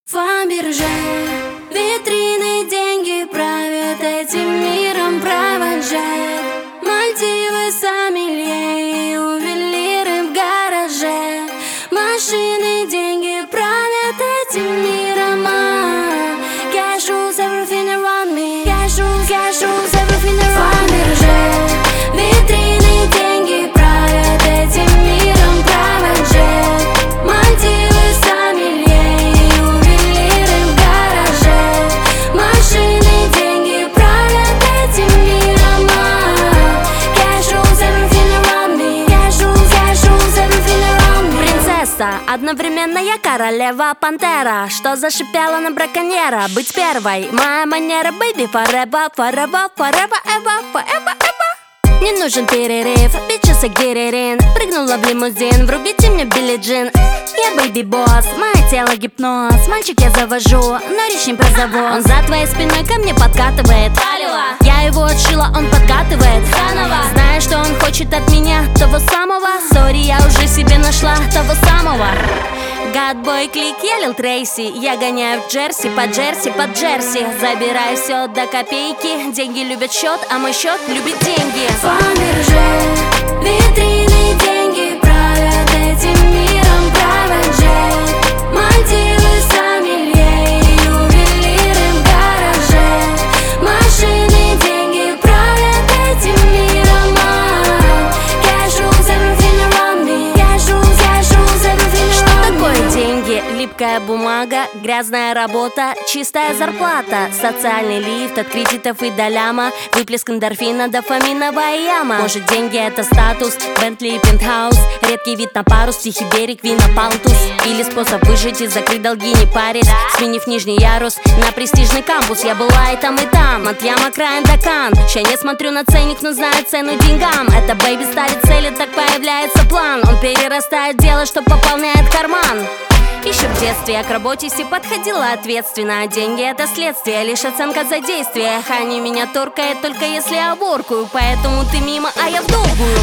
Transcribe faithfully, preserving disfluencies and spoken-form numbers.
Фаберже, витрины, деньги правят этим миром, провожают Мальдивы, сомелье и ювелиры в гараже. Машины, деньги правят этим миром, а Cash rules everything around me. Cash rules, cash rules everything around me. Фаберже, витрины, деньги правят этим миром, провожают Мальдивы, сомелье и ювелиры в гараже. Машины, деньги правят этим миром, а Cash rules everything around me. Cash rules, cash rules everything around me. Принцесса, одновременно я королева пантера, что зашипела на браконьера. Быть первой, моя манера, baby, forever, forever, forever, ever, forever, ever. Не нужен перерыв, bitches, I get it in. Прыгнула в лимузин, врубите мне Билли Джин. Я бэйби-босс, мое тело гипноз. Мальчик я завожу, но речь не про завод. Он за твоей спиной ко мне подкатывает. Я его отшила, он подкатывает заново. Зная, что он хочет от меня того самого. Сори, я уже себе нашла того самого. Гадбой клик, я Лил Трейси. Я гоняю в Джерси, по Джерси, под Джерси. Забираю все до копейки. Деньги любят счет, а мой счет любит деньги. Фаберже, витрины, деньги правят этим миром, провожают Мальдивы, сомелье и ювелиры в гараже. Машины, деньги правят этим миром, а Cash rules everything around me. Cash rules, cash rules everything around me. Что такое деньги? Липкая бумага, грязная работа, чистая зарплата, социальный лифт от кредитов и до ляма, выплеск эндорфина, дофаминовая яма. Может, деньги это статус, Бентли и пентхаус, редкий вид на парус, тихий берег, вина палтус. Или способ выжить и закрыть долги, не парясь, сменив нижний ярус на престижный кампус. Я была и там, и там, от яма краем до кан. Ща не смотрю на ценник, но знаю цену деньгам. Это бэйби ставит цели, так появляется план. Он перерастает дело, что пополняет карман. Еще в детстве я к работе все подходила ответственно. Деньги это следствие, лишь оценка за действие. Они меня торкает только если я воркую. Поэтому ты мимо, а я в долгую.